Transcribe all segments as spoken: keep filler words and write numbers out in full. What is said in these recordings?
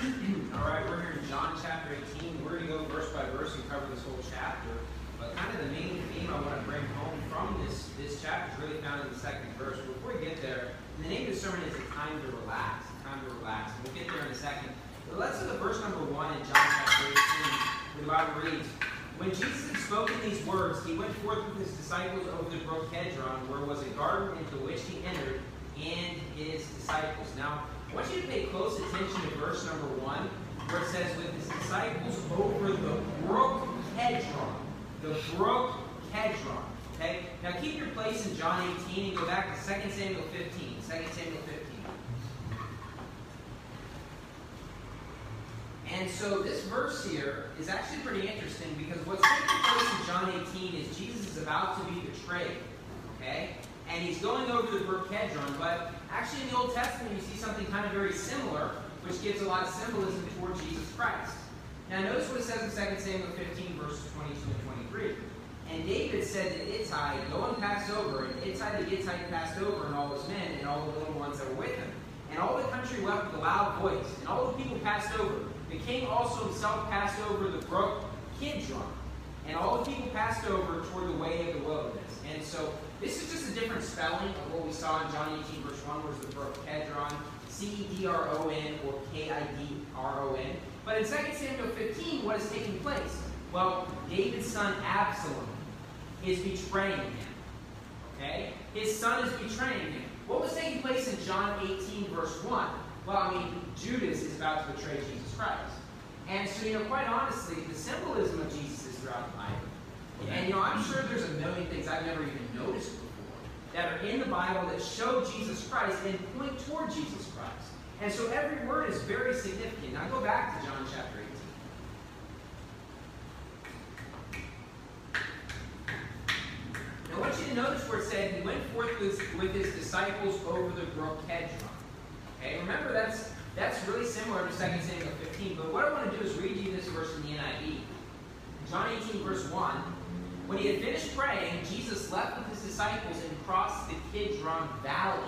All right, we're here in John chapter eighteen. We're going to go verse by verse and cover this whole chapter. But kind of the main theme I want to bring home from this, this chapter is really found in the second verse. But before we get there, the name of the sermon is A Time to Relax. A Time to Relax. And we'll get there in a second. But let's look at verse number one in John chapter eighteen, where the Bible reads, "When Jesus had spoken these words, he went forth with his disciples over the brook Kedron, where was a garden into which he entered, and his disciples." Now, I want you to pay close attention to verse number one, where it says, "with his disciples over the brook Kedron." The brook Kedron. Okay? Now keep your place in John eighteen and go back to Second Samuel fifteen. Second Samuel fifteen. And so this verse here is actually pretty interesting because what's taking place in John eighteen is Jesus is about to be betrayed. Okay? And he's going over the brook Kedron, but actually in the Old Testament you see something kind of very similar, which gives a lot of symbolism toward Jesus Christ. Now notice what it says in Second Samuel fifteen, verses twenty-two and twenty-three. "And David said to Ittai, Go and pass over. And Ittai the Gittite passed over, and all his men, and all the little ones that were with him. And all the country wept with a loud voice, and all the people passed over. The king also himself passed over the brook Kidron, and all the people passed over toward the way of the wilderness." And so this is just a different spelling of what we saw in John eighteen, verse one, where it's the brook Kedron, C E D R O N or K I D R O N. But in Second Samuel fifteen, what is taking place? Well, David's son Absalom is betraying him. Okay? His son is betraying him. What was taking place in John eighteen, verse one? Well, I mean, Judas is about to betray Jesus Christ. And so, you know, quite honestly, the symbolism of Jesus is throughout the Bible. And, you know, I'm sure there's a million things I've never even noticed before that are in the Bible that show Jesus Christ and point toward Jesus Christ. And so every word is very significant. Now go back to John chapter eighteen. Now I want you to notice where it said he went forth with, with his disciples over the brook Kedron. Okay, remember that's that's really similar to Second Samuel fifteen. But what I want to do is read you this verse in the N I V. John eighteen, verse one. "When he had finished praying, Jesus left with his disciples and crossed the Kidron Valley.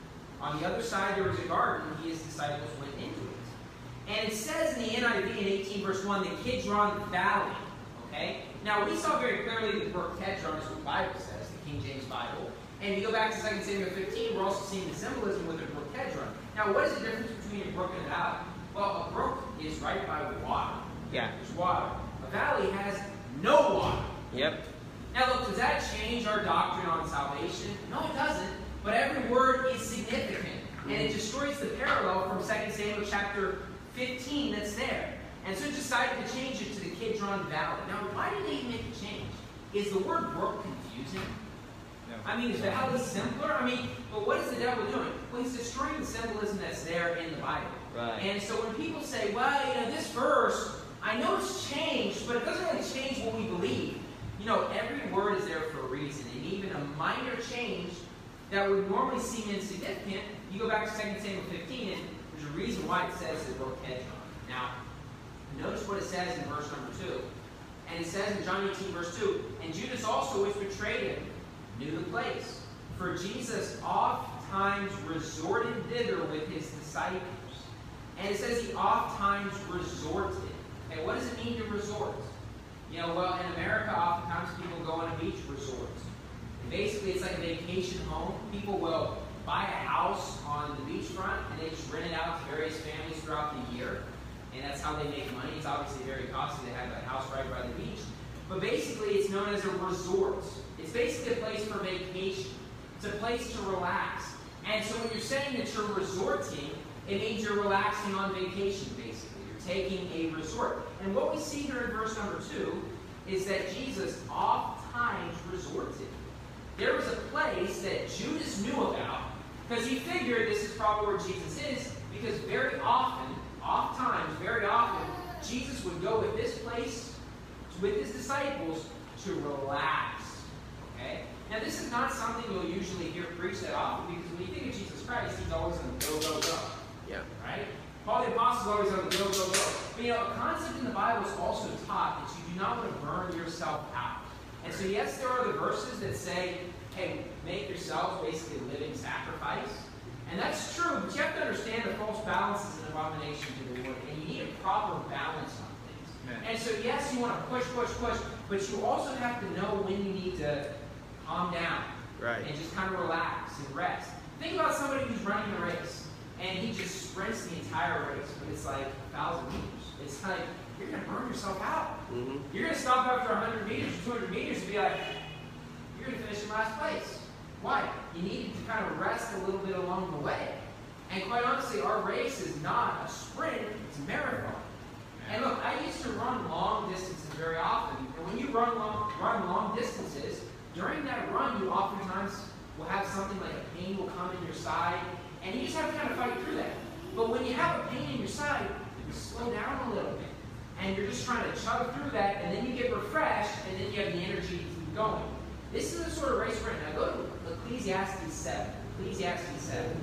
On the other side there was a garden, and he and his disciples went into it." And it says in the N I V in eighteen, verse one, the Kidron Valley. Okay? Now we saw very clearly the brook Kedron is what the Bible says, the King James Bible. And you go back to Second Samuel fifteen, we're also seeing the symbolism with the brook Kedron. Now what is the difference between a brook and a valley? Well, a brook is right by water. Yeah. There's water. A valley has no water. Yep. Now look, does that change our doctrine on salvation? No, it doesn't. But every word is significant. And it destroys the parallel from Second Samuel chapter fifteen that's there. And so it decided to change it to the Kidron Valley. Now, why did they make a change? Is the word brook confusing? No. I mean, is valley simpler? I mean, but what is the devil doing? Well, he's destroying the symbolism that's there in the Bible. Right. And so when people say, well, you know, this verse, I know it's changed, but it doesn't really change what we believe. You know, every word is there for a reason. And even a minor change that would normally seem insignificant, you go back to Second Samuel fifteen, and there's a reason why it says the brook Kedron. Now, notice what it says in verse number two. And it says in John eighteen, verse two, "And Judas also, which betrayed him, knew the place. For Jesus oft times resorted thither with his disciples." And it says he oft times resorted. Okay, what does it mean to resort? You know, well, in America, oftentimes people go on a beach resort. And basically, it's like a vacation home. People will buy a house on the beachfront, and they just rent it out to various families throughout the year. And that's how they make money. It's obviously very costly to have a house right by the beach. But basically, it's known as a resort. It's basically a place for vacation. It's a place to relax. And so when you're saying that you're resorting, it means you're relaxing on vacation, basically. You're taking a resort. And what we see here in verse number two is that Jesus oft times resorted. There was a place that Judas knew about because he figured this is probably where Jesus is, because very often, oft times, very often, Jesus would go with this place with his disciples to relax. Okay? Now this is not something you'll usually hear preached that often, because when you think of Jesus Christ, he's always on the go, go, go. Yeah. Right? Paul the Apostle is always on the go, go, go. But you know, a concept in the Bible is also taught that you do not want to burn yourself out. And so yes, there are the verses that say, hey, make yourselves basically a living sacrifice. And that's true, but you have to understand that false balance is an abomination to the Lord. And you proper balance on things. Man. And so, yes, you want to push, push, push, but you also have to know when you need to calm down. Right. And just kind of relax and rest. Think about somebody who's running a race, and he just sprints the entire race, but it's like a thousand meters. It's like, you're going to burn yourself out. Mm-hmm. You're going to stop after one hundred meters or two hundred meters and be like, you're going to finish in last place. Why? You need to kind of rest a little bit along the way. And quite honestly, our race is not a sprint, it's a marathon. And look, I used to run long distances very often. And when you run long, run long distances, during that run, you oftentimes will have something like a pain will come in your side, and you just have to kind of fight through that. But when you have a pain in your side, you slow down a little bit. And you're just trying to chug through that, and then you get refreshed, and then you have the energy to keep going. This is the sort of race we're in. Now go to Ecclesiastes seven. Ecclesiastes seven.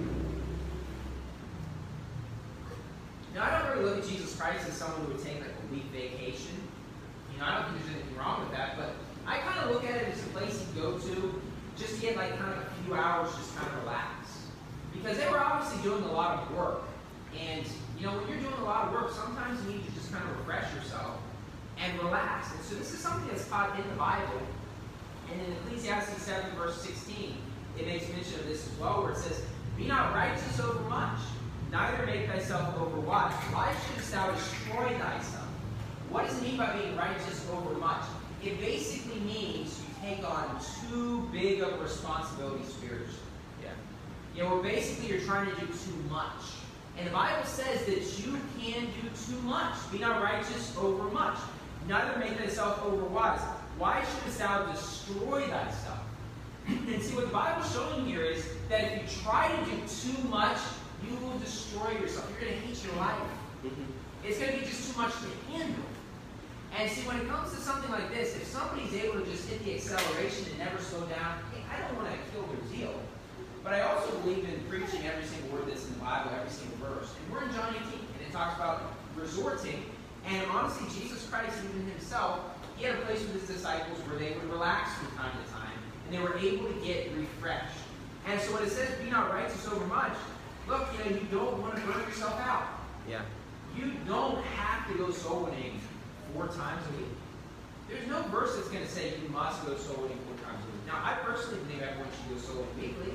Now, I don't really look at Jesus Christ as someone who would take like a week vacation. You know, I don't think there's anything wrong with that, but I kind of look at it as a place you go to just to get like kind of a few hours, just kind of relax. Because they were obviously doing a lot of work. And, you know, when you're doing a lot of work, sometimes you need to just kind of refresh yourself and relax. And so this is something that's taught in the Bible. And in Ecclesiastes seven, verse sixteen, it makes mention of this as well, where it says, "Be not righteous over much, neither make thyself overwise. Why shouldest thou destroy thyself?" What does it mean by being righteous over much? It basically means you take on too big of a responsibility spiritually. Yeah. You know, where basically you're trying to do too much. And the Bible says that you can do too much. Be not righteous over much, neither make thyself overwise. Why shouldest thou destroy thyself? And see, what the Bible's showing here is that if you try to do too much, you will destroy yourself. You're going to hate your life. Mm-hmm. It's going to be just too much to handle. And see, when it comes to something like this, if somebody's able to just hit the acceleration and never slow down, hey, I don't want to kill their zeal. But I also believe in preaching every single word that's in the Bible, every single verse. And we're in John eighteen, and it talks about resorting. And honestly, Jesus Christ, even himself, he had a place with his disciples where they would relax from time to time, and they were able to get refreshed. And so when it says, "Be not righteous over much," look, you know, you don't want to burn yourself out. Yeah. You don't have to go soul winning four times a week. There's no verse that's going to say you must go soul winning four times a week. Now, I personally believe everyone should go soul winning weekly,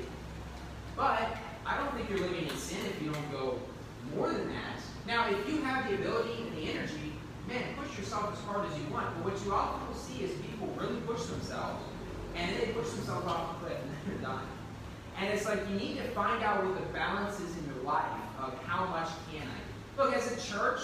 but I don't think you're living in sin if you don't go more than that. Now, if you have the ability and the energy, man, push yourself as hard as you want. But what you often will see is people really push themselves, and then they push themselves off the cliff, and then they're done. And it's like you need to find out what the balance is in your life of how much can I. Look, as a church,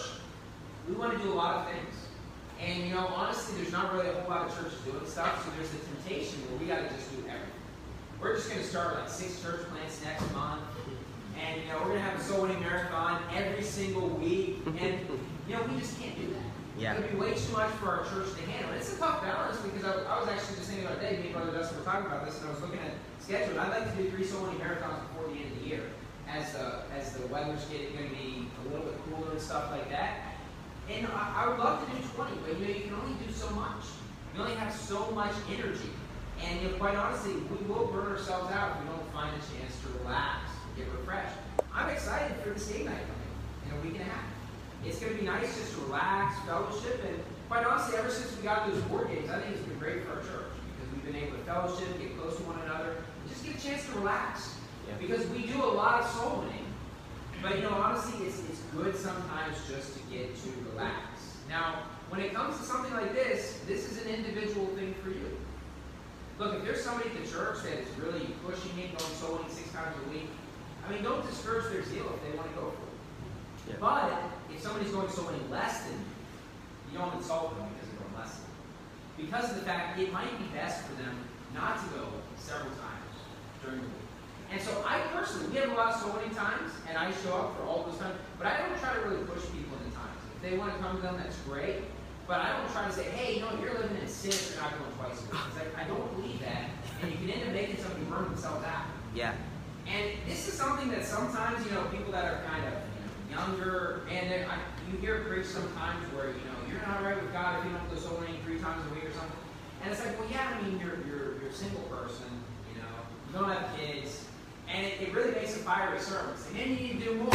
we want to do a lot of things. And, you know, honestly, there's not really a whole lot of churches doing stuff, so there's a temptation where we got to just do everything. We're just going to start like six church plants next month. And, you know, we're going to have a soul winning marathon every single week. And, you know, we just can't do that. Yeah. It would be way too much for our church to handle. And it's a tough balance because I, I was actually just thinking about a day, me and Brother Dustin were talking about this, and I was looking at the schedule. And I'd like to do three soul winning marathons before the end of the year. As the, as the weather's getting going to be a little bit cooler and stuff like that. And I, I would love to do twenty, but you know, you can only do so much. You only have so much energy. And you know, quite honestly, we will burn ourselves out if we don't find a chance to relax, get refreshed. I'm excited for this game night coming in a week and a half. It's going to be nice just to relax, fellowship, and quite honestly, ever since we got those board games, I think it's been great for our church because we've been able to fellowship, get close to one another, and just get a chance to relax. Yeah. Because we do a lot of soul winning, but you know, honestly, it's, it's good sometimes just to get to relax. Now, when it comes to something like this, this is an individual thing for you. Look, if there's somebody at the church that is really pushing it, going soul winning six times a week, I mean, don't discourage their zeal if they want to go for it. Yeah. But if somebody's going soul winning less than you, you don't insult them because they're going less than you. Because of the fact it might be best for them not to go several times during the week. And so I personally, we have a lot of soul winning times, and I show up for all those times, but I don't try to really push people into times. If they want to come to them, that's great. But I don't try to say, hey, you know, you're living in sin if you're not going twice a week. Because I, I don't believe that. And you can end up making somebody burn themselves out. Yeah. And this is something that sometimes, you know, people that are kind of you know, younger, and I, you hear preach sometimes where, you know, you're not right with God if you don't go soul winning three times a week or something. And it's like, well, yeah, I mean, you're, you're, you're a single person, you know, you don't have kids. And it, it really makes a fiery sermon. Say, man, you need to do more.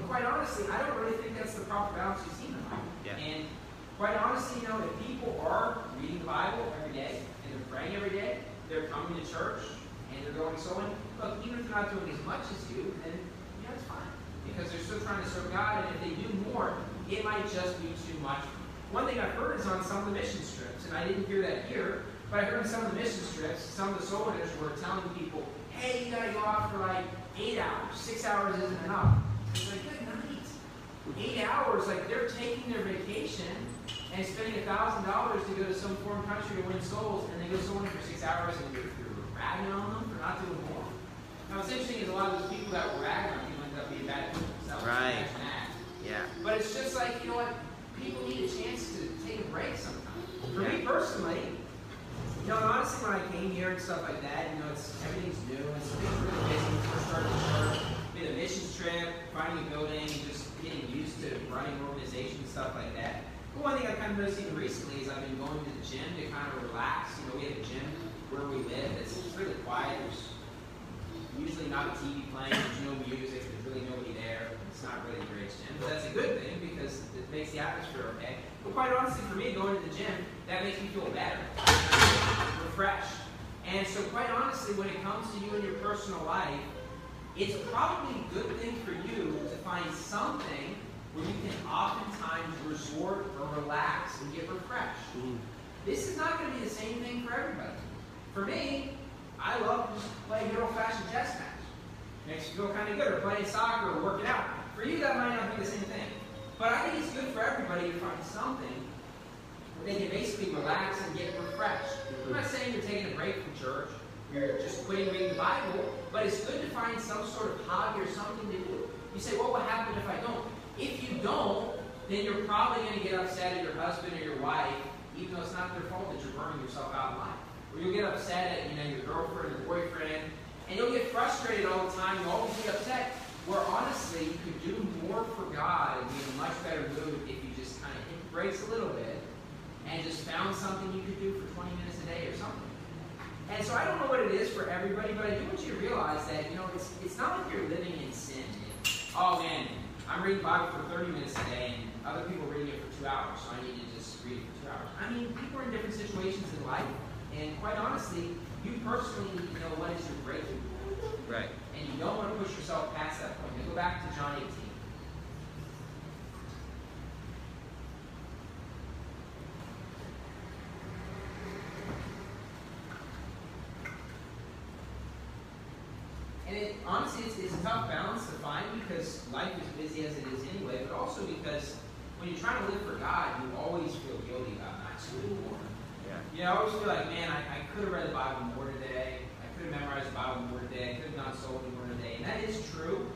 but quite honestly, I don't really think that's the proper balance you see in the Bible. Yeah. And quite honestly, you know, if people are reading the Bible every day, and they're praying every day, they're coming to church, and they're going sowing, look, even if they're not doing as much as you, then, you know, it's fine. Because they're still trying to serve God, and if they do more, it might just be too much. One thing I've heard is on some of the mission trips, and I didn't hear that here, but I heard on some of the mission trips, some of the soldiers were telling people, hey, you gotta go out for like eight hours. Six hours isn't enough. It's like, good night. Eight hours, like they're taking their vacation and spending a thousand dollars to go to some foreign country to win souls, and they go sowing for six hours, and you're, you're ragging on them for not doing more. Now, what's interesting is a lot of those people that were ragging on people ended up being bad people themselves. Right. Yeah. But it's just like, you know what? People need a chance to take a break sometimes. For me personally, you know, and honestly, when I came here and stuff like that, you know, it's everything's new, and so things are really busy. First started the church, did a missions trip, finding a building, and just getting used to running an organization and stuff like that. But one thing I kind of noticed even recently is I've been going to the gym to kind of relax. You know, we have a gym where we live. It's, it's really quiet. There's usually not a T V playing. There's no music. There's really nobody there. It's not really a great gym, but that's a good thing because it makes the atmosphere okay. But quite honestly, for me, going to the gym, that makes me feel better, refreshed. And so quite honestly, when it comes to you and your personal life, it's probably a good thing for you to find something where you can oftentimes resort or relax and get refreshed. Mm-hmm. This is not going to be the same thing for everybody. For me, I love just playing good old-fashioned chess match. Makes you feel kind of good, or playing soccer or working out. For you, that might not be the same thing. But I think it's good for everybody to find something where they can basically relax and get refreshed. I'm not saying you're taking a break from church, you're just quitting reading the Bible, but it's good to find some sort of hobby or something to do. You say, what will happen if I don't? If you don't, then you're probably going to get upset at your husband or your wife, even though it's not their fault that you're burning yourself out in life. Or you'll get upset at, you know, your girlfriend or boyfriend, and you'll get frustrated all the time. You'll always get upset. Where honestly, you could do more for God and be in a much better mood if you just kind of hit the brakes a little bit and just found something you could do for twenty minutes a day or something. And so I don't know what it is for everybody, but I do want you to realize that, you know, it's it's not like you're living in sin. Oh man, I'm reading the Bible for thirty minutes a day and other people are reading it for two hours, so I need to just read it for two hours. I mean, people are in different situations in life, and quite honestly, you personally need to know what is your breakthrough. Right. And you don't want to push yourself past that point. Now go back to John eighteen. And it, honestly, it's, it's a tough balance to find because life is busy as it is anyway, but also because when you're trying to live for God, you always feel guilty about not doing more. Yeah. You know, I always feel like, man, I, I could have read the Bible more today. I could have memorized the Bible more today. I could have gone solely more today. And that is true.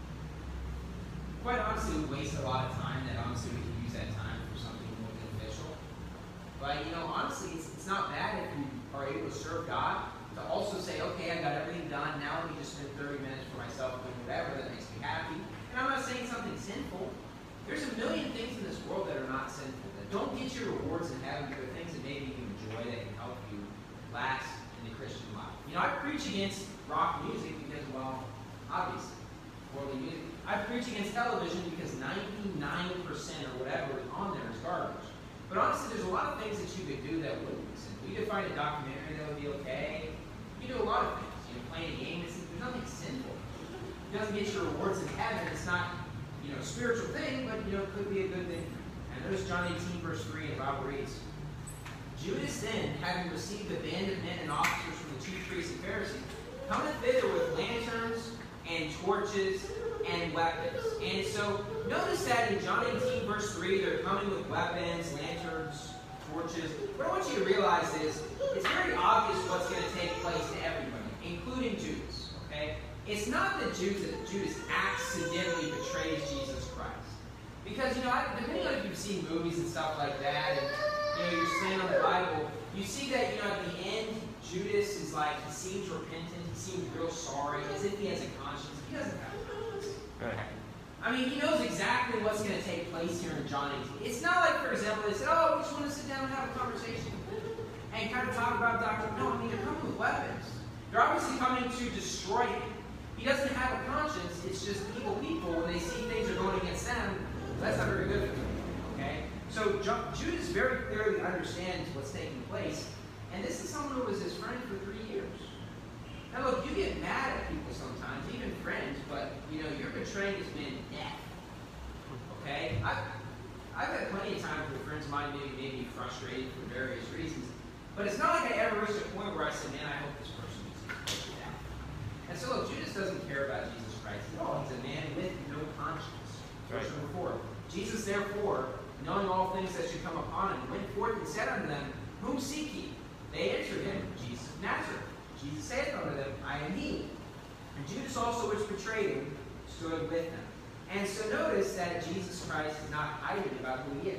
Quite honestly, we waste a lot of time that honestly we can use that time for something more beneficial. But, you know, honestly, it's, it's not bad if you are able to serve God, to also say, okay, I got everything done. Now let me just spend thirty minutes for myself doing whatever that makes me happy. And I'm not saying something sinful. There's a million things in this world that are not sinful, that don't get you rewards in heaven, but are things that maybe you enjoy that can help you last in the Christian life. You know, I preach against rock music because, well, obviously, worldly music. I preach against television because ninety-nine percent or whatever is on there is garbage. But honestly, there's a lot of things that you could do that wouldn't be sinful. You could find a documentary that would be okay. You do a lot of things. You know, playing a game, it's, there's nothing sinful. It doesn't get you rewards in heaven. It's not, you know, a spiritual thing, but, you know, it could be a good thing. And notice John eighteen, verse three, and the Bible reads, Judas then, having received a band of men and officers from the chief priests and Pharisees, cometh thither with lanterns and torches and weapons. And so, notice that in John eighteen, verse three, they're coming with weapons, lanterns, torches. What I want you to realize is, it's very obvious what's going to take place to everybody, including Judas. Okay? It's not that Judas, Judas accidentally betrays Jesus Christ. Because, you know, depending on if you've seen movies and stuff like that, and, you know, you're standing on the Bible, you see that, you know, at the end, Judas is like, he seems repentant, he seems real sorry, as if he has a conscience. He doesn't have a conscience. Right. I mean, he knows exactly what's going to take place here in John eighteen. It's not like, for example, they said, oh, we just want to sit down and have a conversation and kind of talk about doctrine. No, I mean, they're coming with weapons. They're obviously coming to destroy him. He doesn't have a conscience. It's just evil people, when they see things are going against them, that's not very good for them. Okay? So Judas very clearly understands what's taking place. And this is someone who was his friend for three years. Now look, you get mad at people sometimes, even friends, but you know, you're betraying this man to death. Okay? I've, I've had plenty of times where friends of mine maybe made me frustrated for various reasons. But it's not like I ever reached a point where I said, man, I hope this person gets it down. And so look, Judas doesn't care about Jesus Christ at all. He's a man with no conscience. Verse right. number four. Jesus therefore, knowing all things that should come upon him, went forth and said unto them, Whom seek ye? They answered him, Jesus of Nazareth. Jesus saith unto them, I am he. And Judas also, which betrayed him, stood with them. And so notice that Jesus Christ is not hiding about who he is.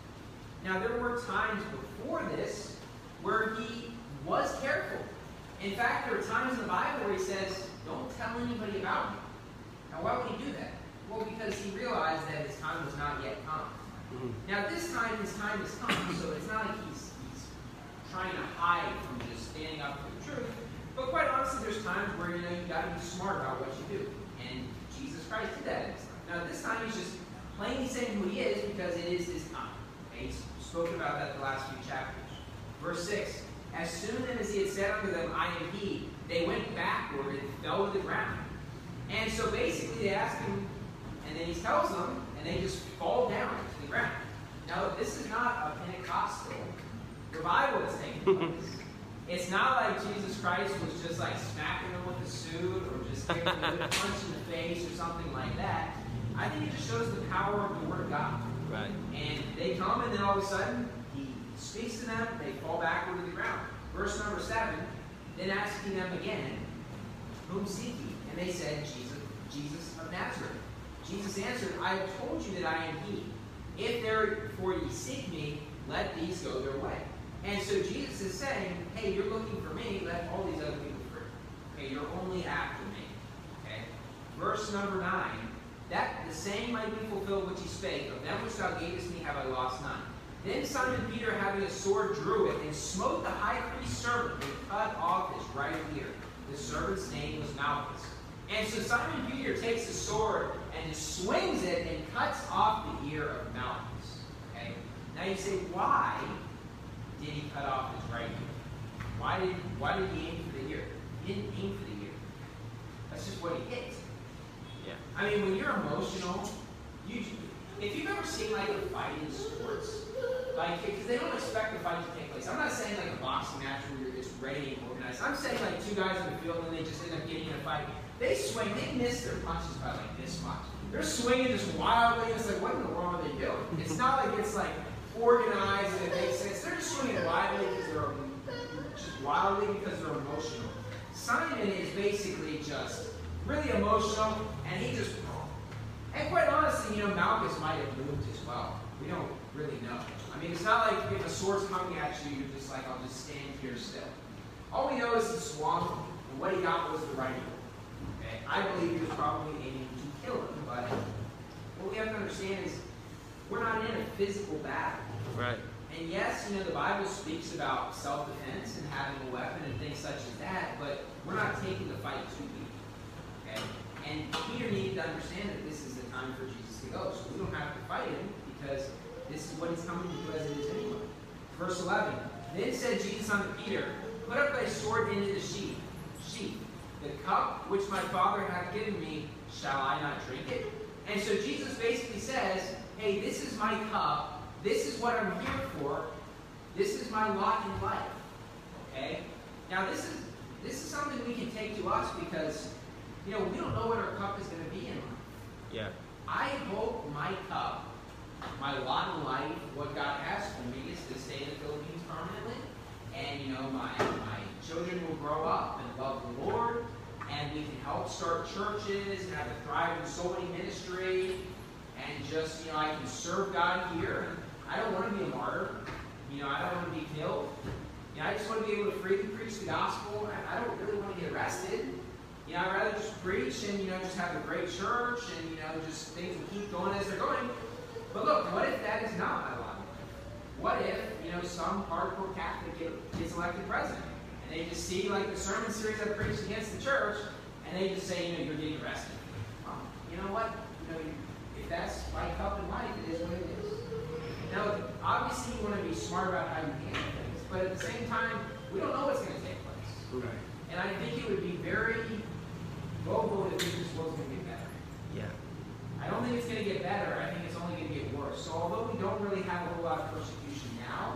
Now there were times before this where he was careful. In fact, there are times in the Bible where he says, don't tell anybody about me. Now why would he do that? Well, because he realized that his time was not yet come. Mm-hmm. Now this time, his time has come, so it's not like he's, he's trying to hide from just standing up for the truth. But quite honestly, there's times where, you know, you've got to be smart about what you do. And Jesus Christ did that this time. Now this time he's just plainly saying who he is because it is his time. Okay? He's spoken about that the last few chapters. Verse six, As soon as he had said unto them, I am he, they went backward and fell to the ground. And so basically they ask him, and then he tells them, and they just fall down to the ground. Now this is not a Pentecostal revival that's taking place. It's not like Jesus Christ was just like smacking them with a suit or just giving them a punch in the face or something like that. I think it just shows the power of the Word of God. Right. And they come, and then all of a sudden, he speaks to them, they fall backward to the ground. Verse number seven, then asking them again, Whom seek ye? And they said, Jesus, Jesus of Nazareth. Jesus answered, I have told you that I am he. If therefore ye seek me, let these go their way. And so Jesus is saying, hey, you're looking for me, let all these other people free. Okay, you're only after me. Okay? Verse number nine, that the same might be fulfilled which he spake, of them which thou gavest me have I lost none. Then Simon Peter, having a sword, drew it, and smote the high priest's servant, and cut off his right ear. The servant's name was Malchus. And so Simon Peter takes the sword and just swings it and cuts off the ear of Malchus. Okay? Now you say, why did he cut off his right ear? Why did, why did he aim for the ear? He didn't aim for the ear. That's just what he hit. Yeah. I mean, when you're emotional, you, if you've ever seen like a fight in sports, like, because they don't expect the fight to take place. I'm not saying like a boxing match where it's ready and organized. I'm saying like two guys in the field and they just end up getting in a fight. They swing, they miss their punches by like this much. They're swinging just wildly. It's like, what in the world are they doing? It's not like it's like organized and it makes sense. They're just swinging wildly because they're just wildly because they're emotional. Simon is basically just really emotional, and he just, and quite honestly, you know, Malchus might have moved as well. We don't really know. I mean, it's not like if a sword's coming at you, you're just like, I'll just stand here still. All we know is he swung, and what he got was the right ear. Okay? I believe he was probably aiming to kill him, but what we have to understand is we're not in a physical battle. Right. And yes, you know, the Bible speaks about self-defense and having a weapon and things such as that, but we're not taking the fight to people. Okay? And Peter needed to understand that this is the time for Jesus to go. So we don't have to fight him because this is what he's coming to do as it is anyway. Verse eleven. Then said Jesus unto Peter, Put up thy sword into the sheath. Sheath. The cup which my Father hath given me, shall I not drink it? And so Jesus basically says, hey, this is my cup. This is what I'm here for. This is my lot in life. Okay? Now this is this is something we can take to us because, you know, we don't know what our cup is going to be in life. Yeah. I hope my cup, my lot in life, what God has for me is to stay in the Philippines permanently. And, you know, my, my children will grow up and love the Lord. And we can help start churches and have a thriving soul winning ministry. And just, you know, I can serve God here. I don't want to be a martyr. You know, I don't want to be killed. You know, I just want to be able to freely preach the gospel. I, I don't really want to get arrested. You know, I'd rather just preach and, you know, just have a great church and, you know, just things will keep going as they're going. But look, what if that is not my life? What if, you know, some hardcore Catholic gets elected president and they just see, like, the sermon series I preached against the church and and they just say, you know, you're getting arrested. Um, you know what? You know, you, if that's like up in life, it is what it is. Now, obviously, you want to be smart about how you handle things, but at the same time, we don't know what's going to take place. Right. And I think it would be very low to think this world's going to get better. Yeah. I don't think it's going to get better. I think it's only going to get worse. So although we don't really have a whole lot of persecution now,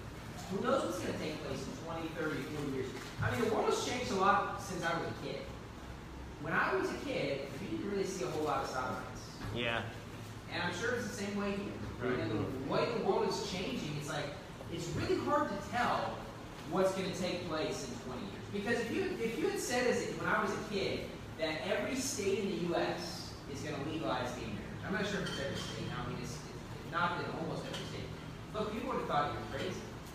who knows what's going to take place in twenty, thirty, forty years. I mean, the world has changed a lot since I was a kid. When I was a kid, we didn't really see a whole lot of sodomites. Yeah. And I'm sure it's the same way here. Right. And the way the world is changing, it's like, it's really hard to tell what's going to take place in twenty years. Because if you if you had said as when I was a kid that every state in the U S is going to legalize gay marriage, I'm not sure if it's every state now. I mean, it's, it's not in almost every state. Look, people would have thought you were crazy,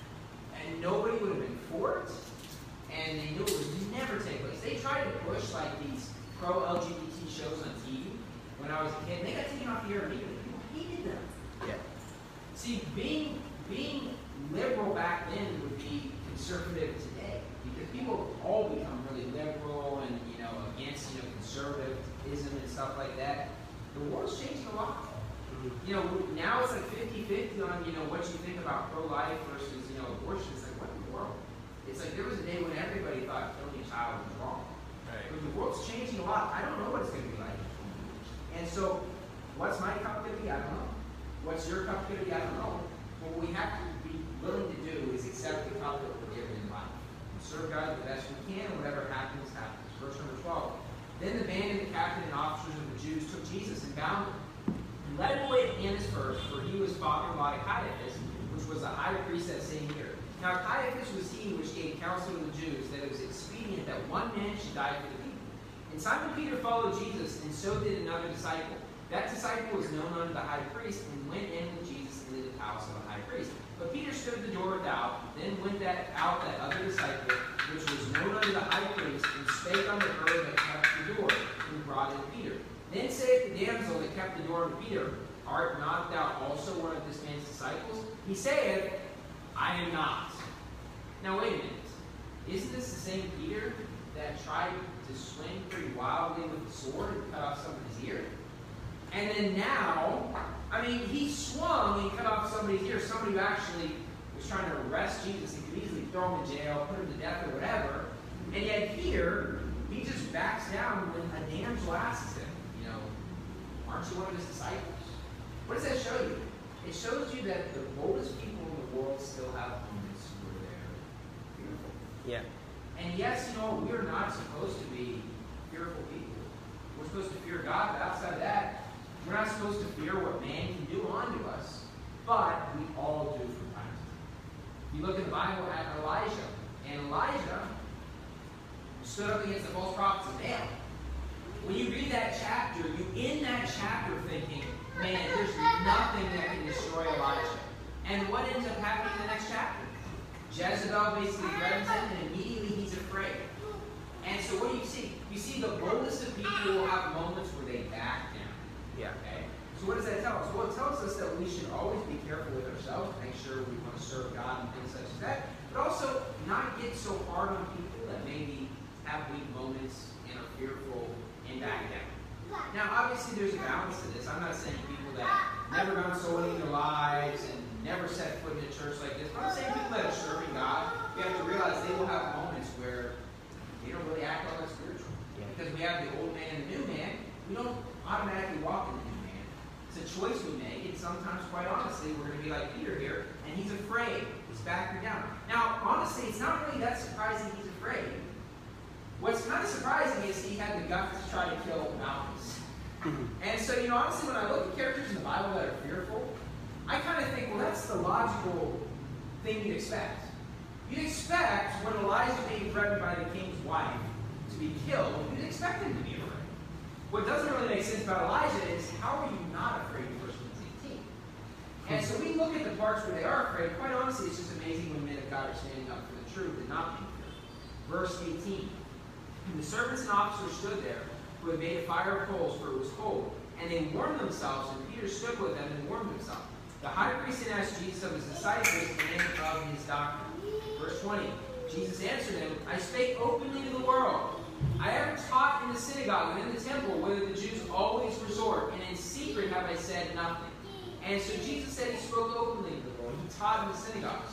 and nobody would have been for it, and they knew it would never take place. They tried to push like these pro-L G B T shows on T V when I was a kid, and they got taken off the air immediately. People hated them. Yeah. See, being being liberal back then would be conservative today, because people have all become really liberal and, you know, against, you know, conservatism and stuff like that. The world's changing a lot. Mm-hmm. You know, now it's like fifty-fifty on, you know, what you think about pro-life versus, you know, abortion. It's like, what in the world? It's like there was a day when everybody thought killing a child was wrong. Right. But the world's changing a lot. I don't know what it's going to be like. And so, what's my cup going to be? I don't know. What's your cup going to be? I don't know. What we have to be willing to do is accept the cup that we're given in life. And serve God the best we can, and whatever happens, happens. Verse number twelve. Then the band and the captain and officers of the Jews took Jesus and bound him, and led him away to Annas first, for he was father-in-law to Caiaphas, which was the high priest that same year. Now Caiaphas was he which gave counsel to the Jews that it was expedient that one man should die for the people. And Simon Peter followed Jesus, and so did another disciple. That disciple was known unto the high priest, and went in with Jesus into the house of the high priest. But Peter stood at the door without. Then went that out that other disciple, which was known unto the high priest, and spake unto her that kept the door, and brought in Peter. Then saith the damsel that kept the door unto Peter, Art not thou also one of this man's disciples? He saith, I am not. Now wait a minute. Isn't this the same Peter that tried to swing pretty wildly with the sword and cut off somebody's ear? And then now, I mean, he swung and cut off somebody's ear, somebody who actually was trying to arrest Jesus and could easily throw him in jail, put him to death or whatever. And yet here, he just backs down when a damsel asks him, you know, aren't you one of his disciples? What does that show you? It shows you that the boldest people in the world still have moments where they're fearful. Yeah. And yes, you know, we're not supposed to be fearful people. We're supposed to fear God, but outside of that, we're not supposed to fear what man can do unto us, but we all do from time to time. You look in the Bible at Elijah, and Elijah stood up against the false prophets of Baal. When you read that chapter, you in that chapter thinking, man, there's nothing that can destroy Elijah. And what ends up happening in the next chapter? Jezebel basically threatens him, and immediately he's afraid. And so what do you see? You see the boldest of people will have moments where they back down. Yeah. Okay? So what does that tell us? Well, it tells us that we should always be careful with ourselves, make sure we want to serve God and things such as that, but also not get so hard on people that maybe have weak moments and are fearful and back down. Now, obviously, there's a balance to this. I'm not saying people that never gone sowing in their lives and never set foot in a church like this, but I'm saying people that are serving God, we have to realize they will have moments where they don't really act all that spiritual. Yeah. Because we have the old man and the new man, we don't automatically walk in the new man. It's a choice we make, and sometimes, quite honestly, we're going to be like Peter here, and he's afraid. He's backing down. Now, honestly, it's not really that surprising he's afraid. What's kind of surprising is he had the guts to try to kill Malchus. And so, you know, honestly, when I look at characters in the Bible that are fearful, I kind of think, well, that's the logical thing you'd expect. You'd expect when Elijah being threatened by the king's wife to be killed, you'd expect him to be afraid. What doesn't really make sense about Elijah is, how are you not afraid in First Kings eighteen? And so we look at the parts where they are afraid. Quite honestly, it's just amazing when men of God are standing up for the truth and not being fearful. Verse eighteen. And the servants and officers stood there, who had made a fire of coals, for it was cold. And they warmed themselves, and Peter stood with them and warmed himself. The high priest then asked Jesus of his disciples and of his doctrine. Verse twenty. Jesus answered him, I spake openly to the world. I ever taught in the synagogue and in the temple, whether the Jews always resort, and in secret have I said nothing. And so Jesus said he spoke openly to the Lord. He taught in the synagogues.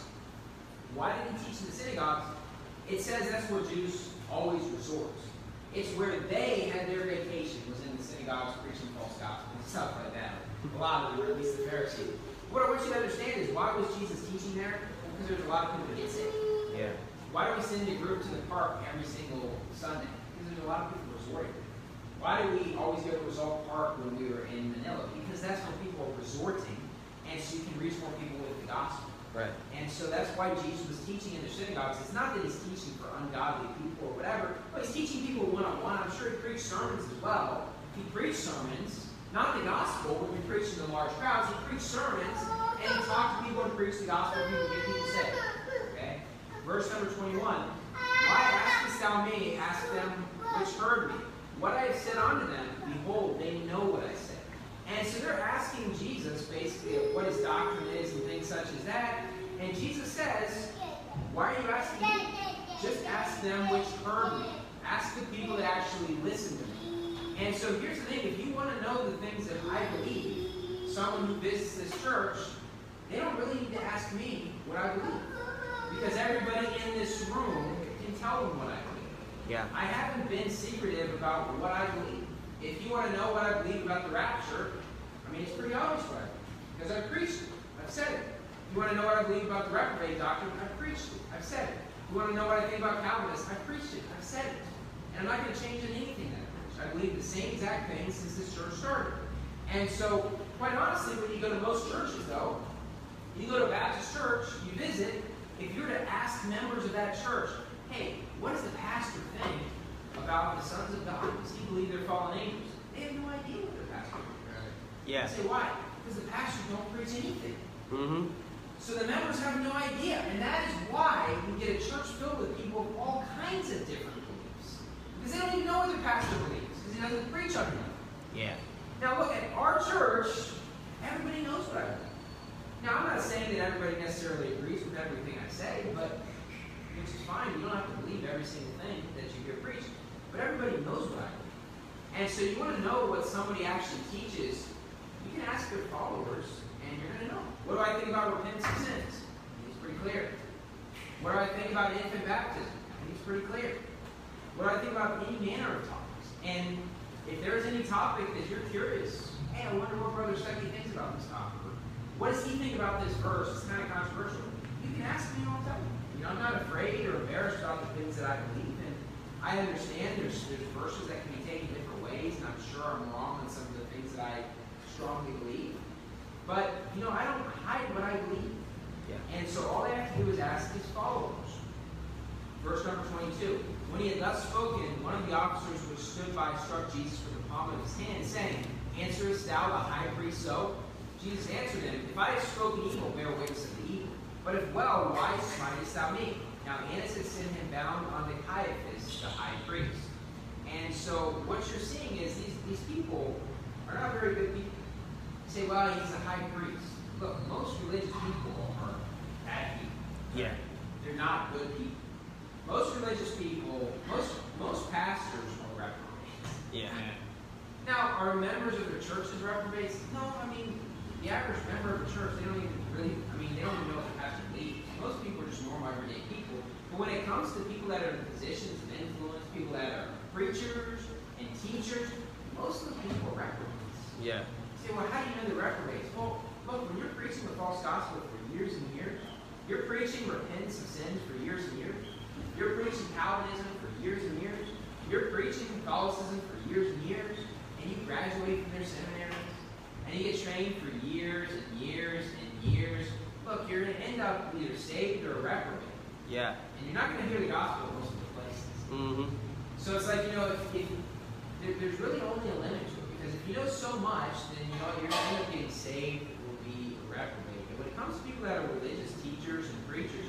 Why did he teach in the synagogues? It says that's where Jews always resort. It's where they had their vacation, was in the synagogues preaching false gospel and stuff like that. A lot of them, or at least the Pharisees. What I want you to understand is, why was Jesus teaching there? Because there's a lot of people that get sick. Yeah. Why do we send a group to the park every single Sunday? Because there's a lot of people resorting. Why do we always go to Result Park when we were in Manila? Because that's where people are resorting, and so you can reach more people with the gospel. Right. And so that's why Jesus was teaching in the synagogues. It's not that he's teaching for ungodly people or whatever, but he's teaching people one-on-one. I'm sure he preached sermons as well. He preached sermons, not the gospel when we preached in the large crowds. He preached sermons, and he talked to people and preached the gospel, and people get people saved. Okay? Verse number twenty-one. Why askest thou me? Ask them which heard me. What I have said unto them, behold, they know what I said. And so they're asking Jesus, basically, what his doctrine is and things such as that. And Jesus says, why are you asking me? Just ask them which heard me. Ask the people that actually listen to me. And so here's the thing. If you want to know the things that I believe, someone who visits this church, they don't really need to ask me what I believe. Because everybody in this room can tell them what I believe. Yeah. I haven't been secretive about what I believe. If you want to know what I believe about the rapture, I mean, it's pretty obvious what I believe. Because I've preached it. I've said it. If you want to know what I believe about the reprobate doctrine, I've preached it. I've said it. If you want to know what I think about Calvinists, I've preached it. I've said it. And I'm not going to change anything that I preached. I believe the same exact thing since this church started. And so, quite honestly, when you go to most churches, though, you go to a Baptist church, you visit, if you were to ask members of that church, hey, what does the pastor think about the sons of God? Does he believe they're fallen angels? They have no idea what their pastor thinks. Yeah. You say, why? Because the pastors don't preach anything. Mm-hmm. So the members have no idea. And that is why you get a church filled with people of all kinds of different beliefs. Because they don't even know what their pastor believes. Because he doesn't preach on them. Yeah. Now look, at our church, everybody knows what I believe. Now, I'm not saying that everybody necessarily agrees with everything I say, but which is fine. You don't have to believe every single thing that you hear preached. But everybody knows what I believe. And so you want to know what somebody actually teaches, you can ask their followers, and you're going to know. What do I think about repentance of sins? I think it's pretty clear. What do I think about infant baptism? I think it's pretty clear. What do I think about any manner of topics? And if there's any topic that you're curious, hey, I wonder what Brother Stuckey thinks about this topic. What does he think about this verse? It's kind of controversial. You can ask me, and I'll tell you. You know, I'm not afraid or embarrassed about the things that I believe in. I understand there's, there's verses that can be taken different ways, and I'm sure I'm wrong on some of the things that I strongly believe. But, you know, I don't hide what I believe. Yeah. And so all they have to do is ask his followers. Verse number twenty-two. When he had thus spoken, one of the officers which stood by struck Jesus with the palm of his hand, saying, Answerest thou the high priest so? Jesus answered him, If I have spoken evil, bear witness of the evil. But if well, why smitest thou me? Now Annas had sent him bound unto Caiaphas, the high priest. And so what you're seeing is these, these people are not very good people. You say, well, he's a high priest. Look, most religious people are bad people. Yeah. They're not good people. Most religious people, most most pastors are reprobates. Yeah. Now, are members of the churches reprobates? No, I mean, the average member of a church, they don't even really, I mean, they don't even know what the pastor believes. Most people are just normal, everyday people. But when it comes to people that are in positions of influence, people that are preachers and teachers, most of the people are reprobates. Yeah. You say, well, how do you know they're reprobates? Well, look, when you're preaching the false gospel for years and years, you're preaching repentance of sins for years and years, you're preaching Calvinism for years and years, you're preaching Catholicism for years and years, and you graduate from their seminaries, and you get trained for years and years and years. Look, you're going to end up either saved or a reprobate. Yeah. And you're not going to hear the gospel in most of the places. Mm-hmm. So it's like, you know, if, if there, there's really only a limit to it. Because if you know so much, then you know you're going to end up getting saved or be a reprobate. But when it comes to people that are religious teachers and preachers,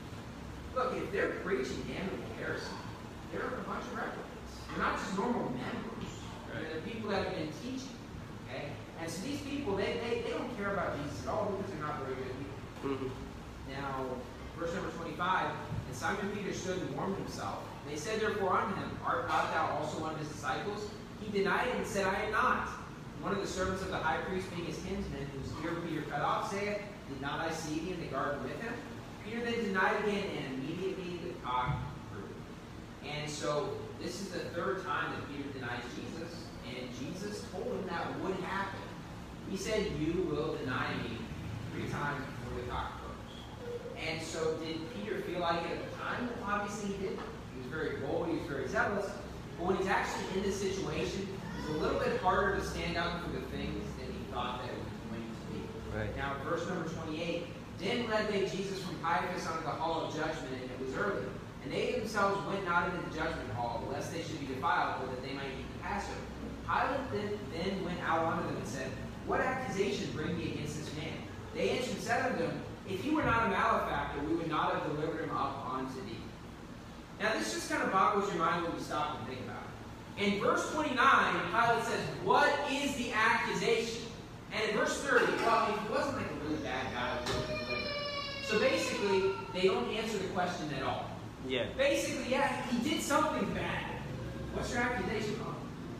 look, if they're preaching damnable heresy, they're a bunch of reprobates. They're not just normal members. Right? They're people that have been teaching. Okay? And so these people, they, they, they don't care about Jesus at all because they're not very good people. Mm-hmm. Now, verse number twenty-five, and Simon Peter stood and warmed himself, They said therefore unto him, Art not thou also one of his disciples? He denied it and said, I am not. One of the servants of the high priest, being his kinsman, whose ear Peter cut off, saith, Did not I see thee in the garden with him? Peter then denied again, and immediately the cock crew. And so this is the third time that Peter denies Jesus, and Jesus told him that would happen. He said, You will deny me three times before the cock crows. And so did Peter feel like it at the time? Well, obviously he didn't. He was very bold, he was very zealous. But when he's actually in this situation, it's a little bit harder to stand up for the things that he thought that it was going to be. Right. Now, verse number twenty-eight, Then led they Jesus from Caiaphas unto the hall of judgment, and it was early. And they themselves went not into the judgment hall, lest they should be defiled, but that they might eat the Passover. Pilate then, then went out unto them and said, What accusation bring ye against this man? They answered and said unto him, If you were not a malefactor, we would not have delivered him up unto thee. Now, this just kind of boggles your mind when we stop and think about it. In verse twenty-nine, Pilate says, What is the accusation? And in verse thirty, well, if he wasn't like a really bad guy, he wouldn't have delivered. So basically, they don't answer the question at all. Yeah. Basically, yeah, he did something bad. What's your accusation on?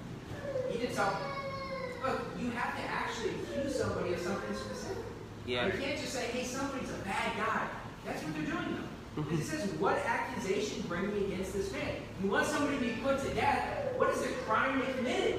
He did something. Look, you have to actually accuse somebody of something specific. Yeah. You can't just say, hey, somebody's a bad guy. That's what they're doing, though. Because it says, what accusation bring me against this man? You want somebody to be put to death. What is the crime they committed?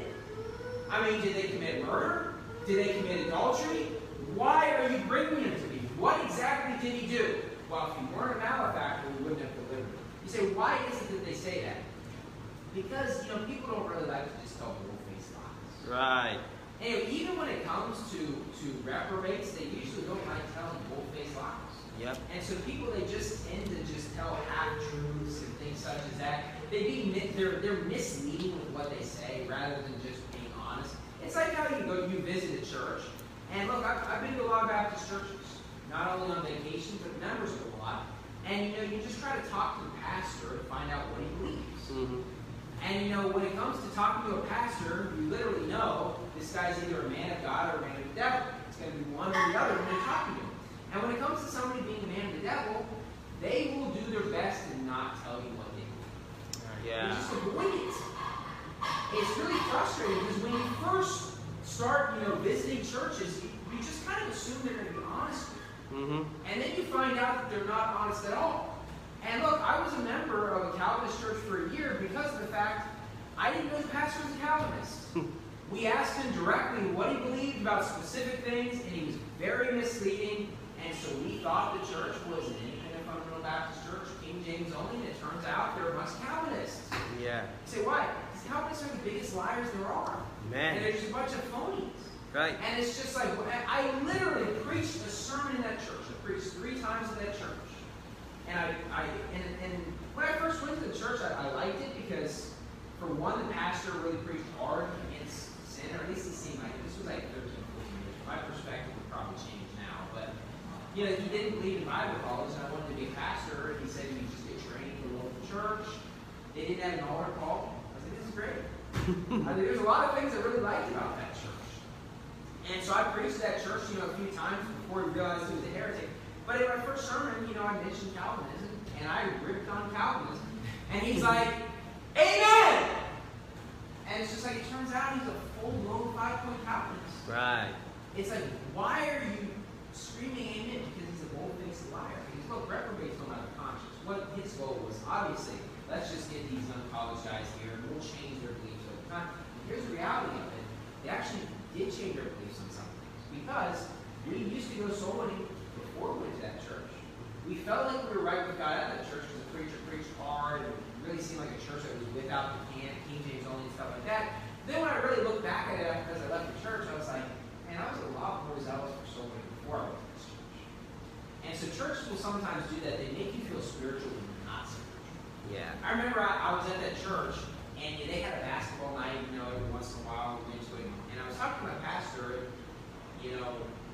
I mean, did they commit murder? Did they commit adultery? Why are you bringing him to me? What exactly did he do? Well, if you weren't a malefactor, we wouldn't have delivered him. You say, why is it that they say that? Because, you know, people don't really like to just tell bull-faced lies. Right. Anyway, even when it comes to, to reprobates, they usually don't like telling bull-faced lies. Yep. And so people, they just tend to just tell half-truths and things such as that. They be, they're, they're misleading with what they say rather than just being honest. It's like how you go, you visit a church. And look, I've, I've been to a lot of Baptist churches, not only on vacation, but members of a lot. And, you know, you just try to talk to the pastor to find out what he believes. Mm-hmm. And, you know, when it comes to talking to a pastor, you literally know this guy's either a man of God or a man of the devil. It's going to be one or the other when you're talking to him. And when it comes to somebody being a man of the devil, they will do their best to not tell you what they believe. Yeah. They just avoid it. It's really frustrating because when you first start, you know, visiting churches, you, you just kind of assume they're going to be honest with you. Mm-hmm. And then you find out that they're not honest at all. And look, I was a member of a Calvinist church for a year because of the fact I didn't know the pastor was a Calvinist. We asked him directly what he believed about specific things, and he was very misleading. And so we thought the church was an independent fundamental Baptist church, King James only, and it turns out they're a bunch of Calvinists. Yeah. You say, why? Because Calvinists are the biggest liars there are. Man. And they're just a bunch of phonies. Right. And it's just like, I literally preached a sermon in that church. I preached three times in that church. And I, I and, and when I first went to the church, I, I liked it because, for one, the pastor really preached hard against sin, or at least it seemed like it. This was like thirteen, fourteen years. My perspective would probably change now. But, you know, he didn't believe in Bible college, and I wanted to be a pastor. He said you just get trained in the local church. They didn't have an altar call. I said, this is great. I mean, there's a lot of things I really liked about that church. And so I preached at that church, you know, a few times before he realized he was a heretic. But in my first sermon, you know, I mentioned Calvinism, and I ripped on Calvinism. And he's like, Amen! And it's just like, it turns out he's a full-blown five-point Calvinist. Right. It's like, why are you screaming amen? Because he's a bold-faced liar. Because, look, reprobates don't have a conscience. What his goal was, obviously, let's just get these young college guys here, and we'll change their beliefs over time. And here's the reality of it. They actually did change their beliefs on some things. Because we used to go soul winning before we went to that church. We felt like we were right with God at that church because the preacher preached hard and it really seemed like a church that was without the can, King James only and stuff like that. Then when I really looked back at it as I left the church, I was like, man, I was a lot more zealous for soul winning before I went to this church. And so churches will sometimes do that. They make you feel spiritual when you're not spiritual. Yeah. I remember I, I was at that church and they had a basketball night, you know, every once in a while we went to it. And I was talking to my pastor, you know,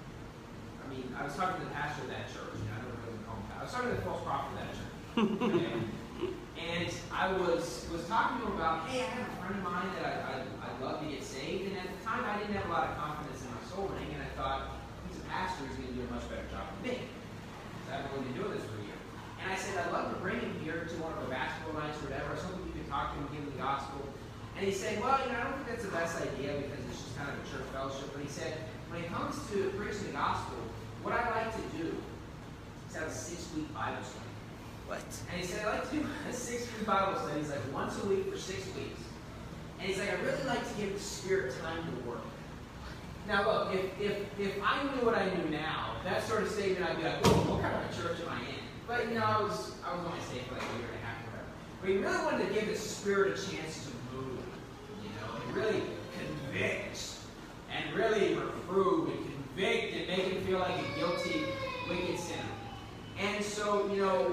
I mean, I was talking to the pastor of that church. You know, I don't really call him pastor. I was talking to the false prophet of that church. Okay? And I was was talking to him about, hey, I have a friend of mine that I, I, I'd love to get saved. And at the time, I didn't have a lot of confidence in my soul winning. And I thought, he's a pastor, he's going to do a much better job than me. So I've only been doing this for a year. And I said, I'd love to bring him here here to one of our basketball nights or whatever. I was hoping you could talk to him and give him the gospel. And he said, well, you know, I don't think that's the best idea because it's just kind of a church fellowship. But he said, when it comes to preaching the gospel, what I like to do is have a six-week Bible study. What? And he said, I like to do a six-week Bible study. He's like, once a week for six weeks. And he's like, I really like to give the Spirit time to work. Now look, if, if, if I knew what I knew now, that sort of statement, I'd be like, whoa, what kind of a church am I in? But, you know, I was I was only saved for like a year and a half or whatever. But he really wanted to give the Spirit a chance to move, you know, and really convict, and really reprove and convict and make him feel like a guilty, wicked sinner. And so, you know,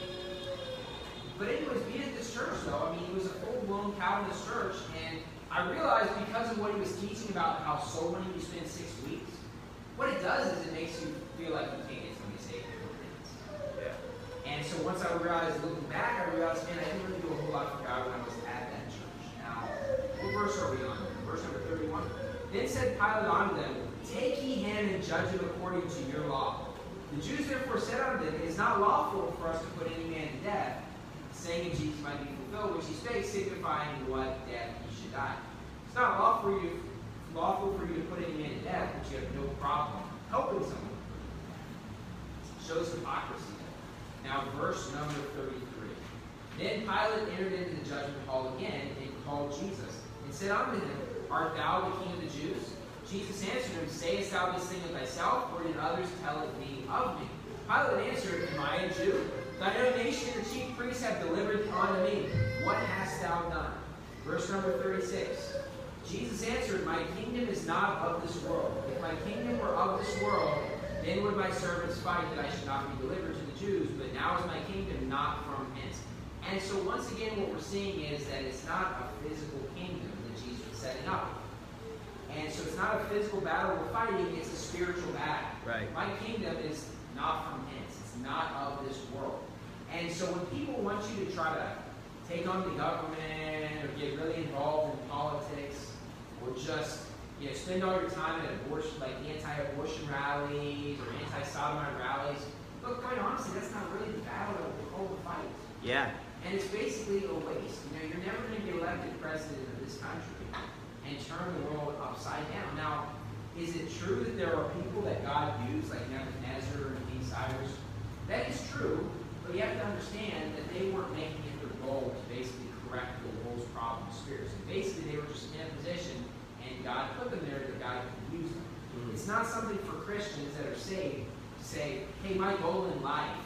but anyways, being at this church, though, I mean, he was a full-blown Calvinist church, and I realized because of what he was teaching about how soul winning you spend six weeks, what it does is it makes you feel like you can't get somebody saved in four minutes. Yeah. And so once I realized, looking back, I realized, man, I didn't really do a whole lot for God when I was at that church. Now, what verse are we on? Verse number thirty-one. Then said Pilate unto them, take ye him and judge him according to your law. The Jews therefore said unto them, it is not lawful for us to put any man to death, saying in Jesus might be fulfilled, which he spake, signifying what death he should die. It's not lawful for you, lawful for you to put any man to death, but you have no problem helping someone. Shows hypocrisy. Now, verse number thirty-three. Then Pilate entered into the judgment hall again and called Jesus, and said unto him, art thou the king of the Jews? Jesus answered him, sayest thou this thing of thyself, or did others tell it thee of me? Pilate answered, am I a Jew? Thine own nation and the chief priests have delivered unto me. What hast thou done? Verse number thirty-six. Jesus answered, my kingdom is not of this world. If my kingdom were of this world, then would my servants fight that I should not be delivered to the Jews. But now is my kingdom not from hence. And so once again, what we're seeing is that it's not a physical kingdom that Jesus is setting up. And so it's not a physical battle we're fighting, it's a spiritual battle. Right. My kingdom is not from hence. It's not of this world. And so when people want you to try to take on the government or get really involved in politics or just, you know, spend all your time at abortion, like anti-abortion rallies or anti-sodomite rallies, look, quite honestly, that's not really the battle that we're called to fight. Yeah. And it's basically a waste. You know, you're never going to get elected president of this country and turn the world upside down. Now, is it true that there are people that God used, like Nebuchadnezzar and King Cyrus? That is true, but you have to understand that they weren't making it their goal to basically correct the world's problem of spirits. And basically, they were just in a position, and God put them there that God could use them. Mm-hmm. It's not something for Christians that are saved to say, hey, my goal in life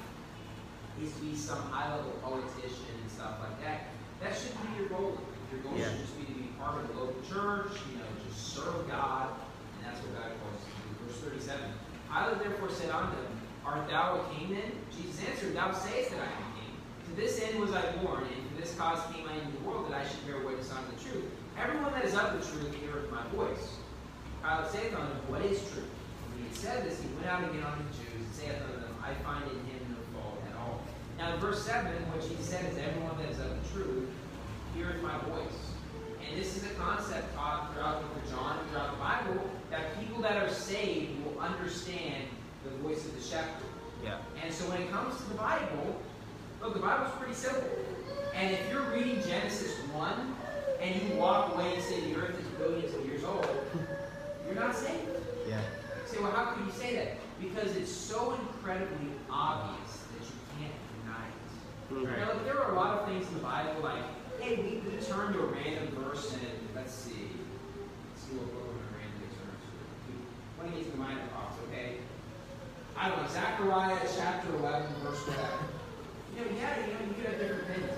is to be some high-level politician and stuff like that. That shouldn't be your goal. Your goal yeah. should just be to be part of the local church, you know, just serve God, and that's what God calls us to do. Verse thirty-seven. Pilate therefore said unto him, art thou a king then? Jesus answered, thou sayest that I am a king. To this end was I born, and for this cause came I into the world, that I should bear witness unto the truth. Everyone that is of the truth heareth my voice. Pilate saith unto him, what is truth? When he had said this, he went out again unto the Jews, and saith unto them, I find in him no fault at all. Now in verse seven, what Jesus said is, everyone that is of the truth heareth my voice. And this is a concept taught throughout the book of John and throughout the Bible, that people that are saved will understand the voice of the shepherd. Yeah. And so when it comes to the Bible, look, the Bible's pretty simple. And if you're reading Genesis one, and you walk away and say the earth is billions of years old, you're not saved. Yeah. You say, well, how could you say that? Because it's so incredibly obvious that you can't deny it. Mm-hmm. Now, look, there are a lot of things in the Bible, like, hey, we, we turn to a random verse and let's see. Let's see what we're going to randomly turn to. We want to get to the minor prophets, okay? I don't know, Zechariah chapter eleven, verse whatever. You know, yeah, you know, you could have different opinions.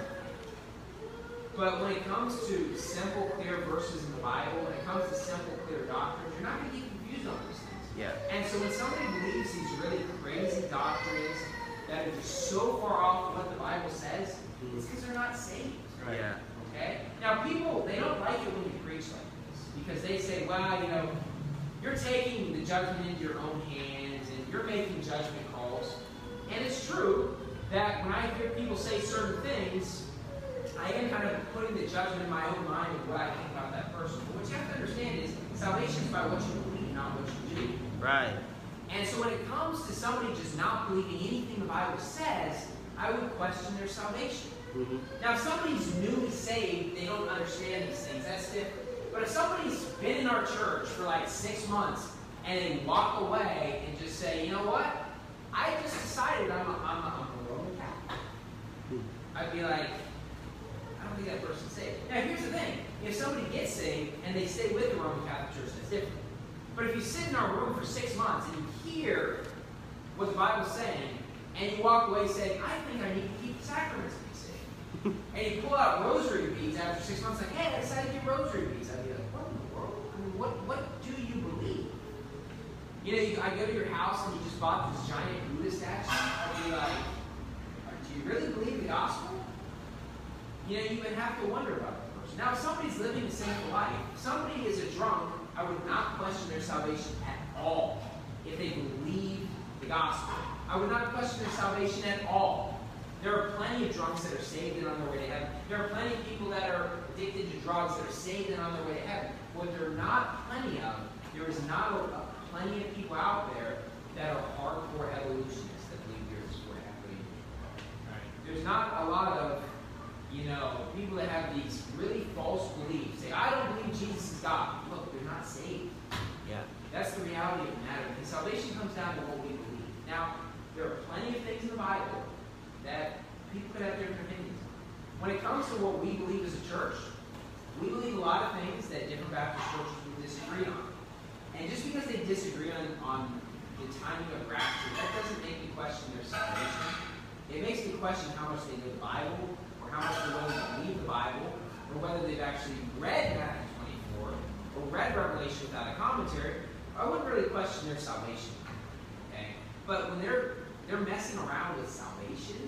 But when it comes to simple, clear verses in the Bible, when it comes to simple, clear doctrines, you're not going to get confused on these things. Yeah. And so when somebody believes these really crazy doctrines that are just so far off from what the Bible says, mm-hmm. it's because they're not saved. Right? Yeah. Okay? Now, people, they don't like it when you preach like this because they say, well, you know, you're taking the judgment into your own hands and you're making judgment calls. And it's true that when I hear people say certain things, I am kind of putting the judgment in my own mind of what I think about that person. But what you have to understand is salvation is by what you believe, not what you do. Right. And so when it comes to somebody just not believing anything the Bible says, I I would question their salvation. Mm-hmm. Now, if somebody's newly saved, they don't understand these things. That's different. But if somebody's been in our church for like six months and they walk away and just say, you know what? I just decided I'm a, I'm a, I'm a Roman Catholic. I'd be like, I don't think that person's saved. Now, here's the thing. If somebody gets saved and they stay with the Roman Catholic Church, that's different. But if you sit in our room for six months and you hear what the Bible's saying, and you walk away saying, I think I need to keep the sacraments to be saved. And you pull out rosary beads after six months, like, hey, I decided to do rosary beads. I'd be like, what in the world? I mean, what, what do you believe? You know, you, I go to your house and you just bought this giant Buddha statue. I'd be like, do you really believe the gospel? You know, you would have to wonder about that person. Now, if somebody's living a sinful life, if somebody is a drunk, I would not question their salvation at all if they believe the gospel. I would not question their salvation at all. There are plenty of drunks that are saved and on their way to heaven. There are plenty of people that are addicted to drugs that are saved and on their way to heaven. What there are not plenty of, there is not a, a plenty of people out there that are hardcore evolutionists that believe the earth is four and a half billion years old. There's not a lot of, you know, people that have these really false beliefs. Say, I don't believe Jesus is God. Look, they're not saved. Yeah. That's the reality of the matter. And salvation comes down to what we believe. Now, there are plenty of things in the Bible that people could have different opinions on. When it comes to what we believe as a church, we believe a lot of things that different Baptist churches would disagree on. And just because they disagree on, on the timing of rapture, that doesn't make me question their salvation. It makes me question how much they know the Bible, or how much they're willing to believe the Bible, or whether they've actually read Matthew twenty-four, or read Revelation without a commentary. I wouldn't really question their salvation. Okay? But when they're they're messing around with salvation,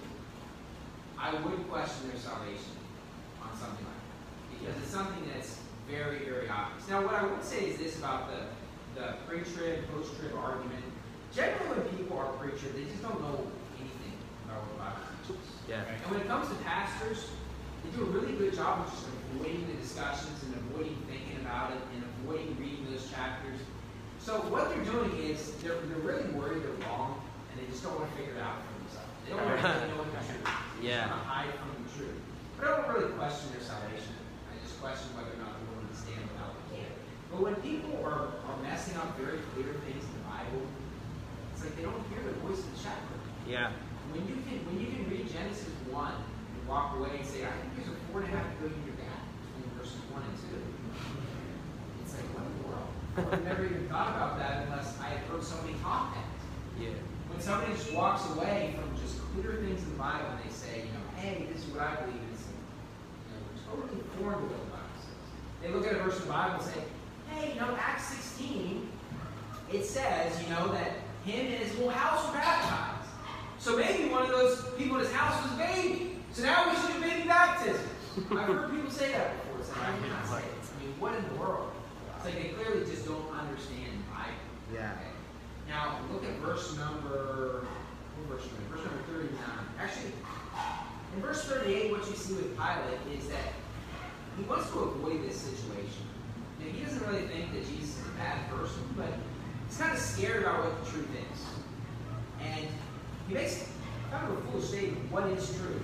I would question their salvation on something like that. Because it's something that's very, very obvious. Now, what I would say is this about the, the pre-trib, post-trib argument. Generally, when people are pre-trib, they just don't know anything about what the Bible teaches. Yeah. And when it comes to pastors, they do a really good job of just avoiding the discussions and avoiding thinking about it and avoiding reading those chapters. So what they're doing is they're, they're really worried they're wrong, and they just don't want to figure it out for themselves. They don't want to really know what the truth is. They Yeah. just want to hide from the truth. But I don't really question their salvation. I just question whether or not they're willing to stand without the can. But when people are, are messing up very clear things in the Bible, it's like they don't hear the voice of the shepherd. Yeah. When you can when you can read Genesis one and walk away and say, I think there's a four and a half billion year gap between verses one and two. It's like, what in the world? I've never even thought about that unless I had heard somebody talk that. Yeah. When somebody just walks away from just clear things in the Bible and they say, you know, hey, this is what I believe, it's you know, totally foreign to what the Bible says. They look at a verse in the Bible and say, hey, you know, Acts sixteen, it says, you know, that him and his whole house were baptized. So maybe one of those people in his house was a baby. So now we should do baby baptism. I've heard people say that before. So I cannot say it. I mean, what in the world? It's like they clearly just don't understand the Bible. Yeah. Okay? Now, look at verse number, what verse number? Verse number thirty-nine. Actually, in verse thirty-eight, what you see with Pilate is that he wants to avoid this situation. Now, he doesn't really think that Jesus is a bad person, but he's kind of scared about what the truth is. And he makes kind of a foolish statement, what is truth?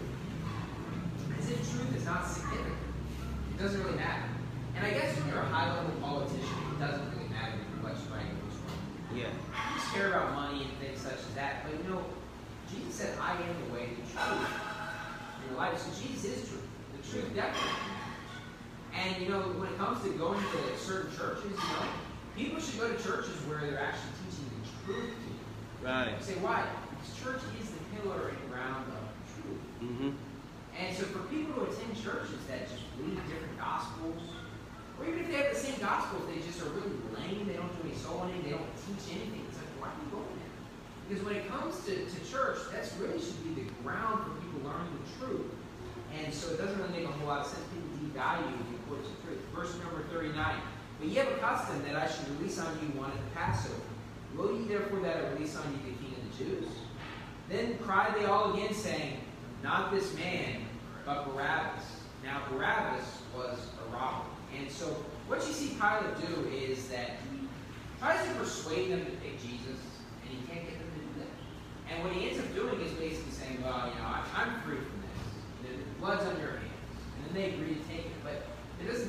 As if truth is not significant. It doesn't really matter. And I guess when you're a high-level politician, it doesn't really matter what you write. Yeah. You just care about money and things such as that. But you know, Jesus said, I am the way, the truth, and the life. So Jesus is truth. The truth definitely matters. And you know, when it comes to going to certain churches, you know, people should go to churches where they're actually teaching the truth to you. Right. You say, why? Because church is the pillar and ground of truth. Mm-hmm. And so for people to attend churches that just believe different gospels, or even if they have the same gospels, they just are really lame, they don't do any soul winning, they don't teach anything. It's like, why are you going there? Because when it comes to, to church, that's really should be the ground for people learning the truth. And so it doesn't really make a whole lot of sense. People devalue the importance of truth. Verse number thirty-nine. But ye have a custom that I should release on you one at the Passover. Will ye therefore that I release on you the King of the Jews? Then cried they all again, saying, not this man, but Barabbas. Now Barabbas was a robber. And so what you see Pilate do is that he tries to persuade them to pick Jesus, and he can't get them to do that. And what he ends up doing is basically saying, well, you know, I, I'm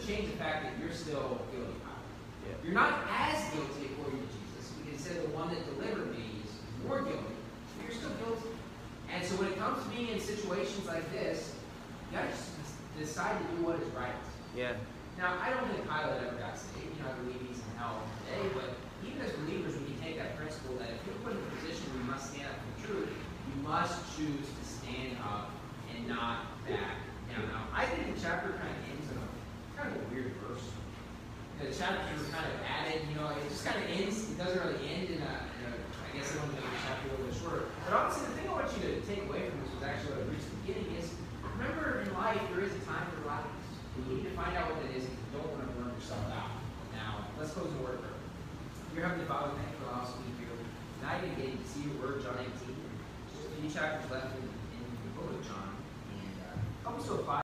doesn't change the fact that you're still guilty. Yeah. You're not as guilty according to Jesus, because he said the one that delivered me is more guilty, but you're still guilty. And so when it comes to being in situations like this, you gotta just decide to do what is right. Yeah. Now, I don't think Pilate ever got saved. You know, I believe he's in hell today, but even as believers, we can take that principle that if you're put in a position where you must stand up for the truth, you must choose to stand up and not back down. Now, I think the chapter kind of ends in a kind of a weird verse. The chapter was kind of added, you know, it just kind of ends. It doesn't really end in a, in a I guess I want to make the chapter a little bit shorter. But honestly, the thing I want you to take away from this was actually what I reached at the beginning is, remember in life, there is a time for life. You need to find out what that is if you don't want to burn yourself out. Now, let's close the word prayer. Dear Heavenly Father, thank you for allowing us to be here tonight and getting to see your word, John eighteen. Just a few chapters left in, in the book of John. And uh, help us to apply